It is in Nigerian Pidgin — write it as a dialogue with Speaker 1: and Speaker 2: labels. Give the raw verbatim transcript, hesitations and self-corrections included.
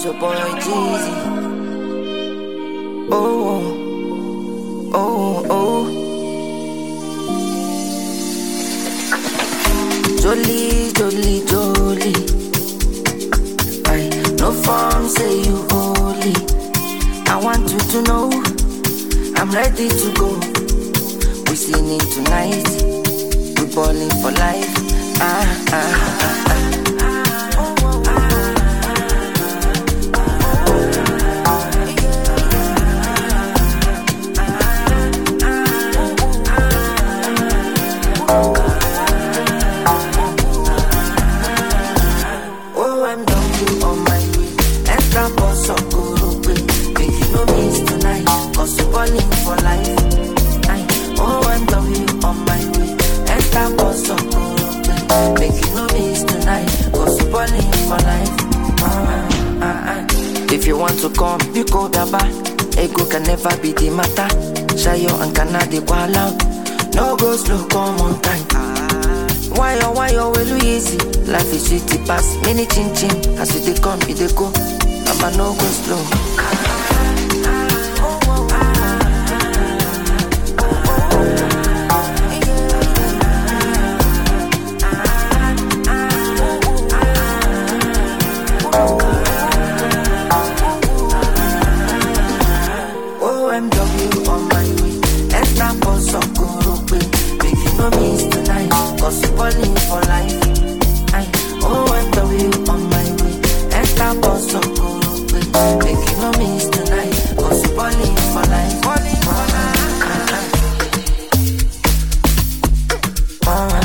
Speaker 1: your boy Jeezy. Oh, oh, oh. Jolie, Jolie, Jolie. I no form say you holy. I want you to know I'm ready to go. We singing tonight, we balling for life. Ah, ah, ah, ah. Oh, I'm down on my way. Extra boss of Kurupe. Make you no miss tonight, cause you're balling for life. Aye. Oh, I'm down on my way. Extra boss of Kurupe. Make you no miss tonight, cause you're balling for life. Ah, ah, ah. If you want to come, you go daba. Ego can never be the matter. Shayo and Canada go out. No go slow, come on time. Why oh why oh well easy? Life is sweet pass many chin chin. As you they come, you they go. I'ma no go slow. O M W on my way. Extra boss of Kurupe. Make you no miss tonight, cause you're balling for life. Aye. O M W on my way. Extra boss of Kurupe. Make you no miss tonight, cause you're balling for life. Balling for life. Uh-huh. Uh-huh.